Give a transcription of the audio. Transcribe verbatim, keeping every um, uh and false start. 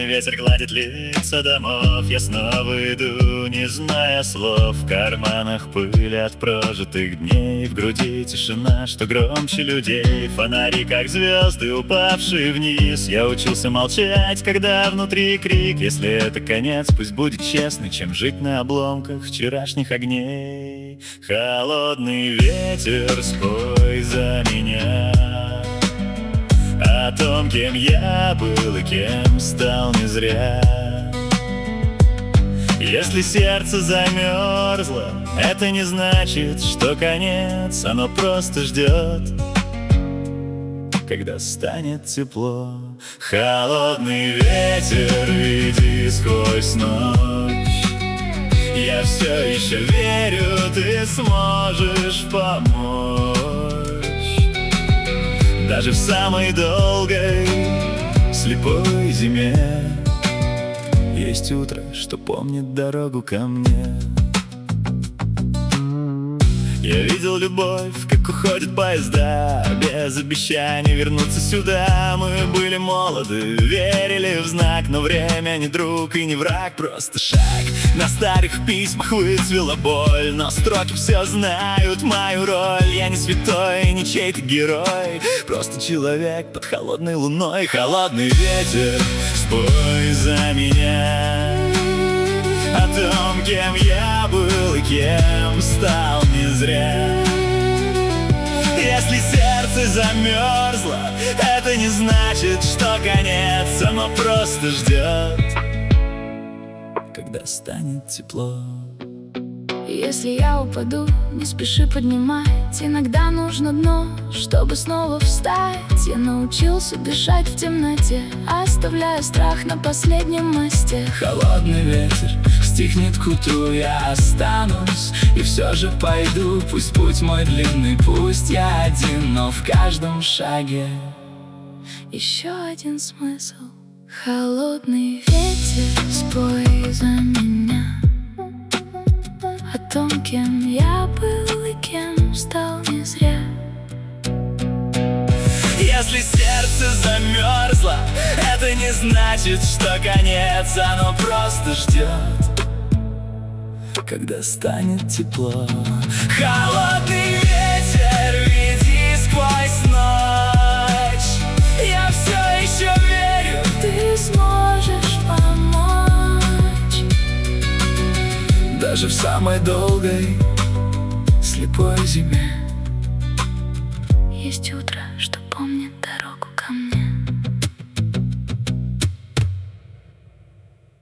ветер гладит лица домов. Я снова иду, не зная слов. В карманах пыль от прожитых дней, в груди тишина, что громче людей. Фонари, как звезды, упавшие вниз. Я учился молчать, когда внутри крик. Если это конец, пусть будет честный, чем жить на обломках вчерашних огней. Холодный ветер, спой за меня о том, кем я был и кем стал не зря. Если сердце замерзло, это не значит, что конец. Оно просто ждет, когда станет тепло. Холодный ветер, иди сквозь ночь. Я все еще верю, ты сможешь помочь. Даже в самой долгой, слепой зиме есть утро, что помнит дорогу ко мне. Я видел любовь, как уходят поезда, без обещаний вернуться сюда. Мы были молоды, верили в знак, но время не друг и не враг, просто шаг. На старых письмах выцвела боль, но строки все знают мою роль. Я не святой, не чей-то герой, просто человек под холодной луной. Холодный ветер, спой за меня о том, кем я был и кем стал не зря. Если сердце замерзло, это не значит, что конец. Оно просто ждет, когда станет тепло. Если я упаду, не спеши поднимать. Иногда нужно дно, чтобы снова встать. Я научился дышать в темноте, оставляя страх на последнем мосте. Холодный ветер стихнет к утру, я останусь и все же пойду. Пусть путь мой длинный, пусть я один, но в каждом шаге еще один смысл. Холодный ветер, спой за меня о том, кем я был и кем стал не зря. Если сердце замерзло, это не значит, что конец. Оно просто ждет, когда станет тепло. Холодный ветер, веди сквозь ночь. Я все еще верю, ты сможешь помочь. даже в самой долгой, слепой зиме есть утро, что помнит дорогу ко мне.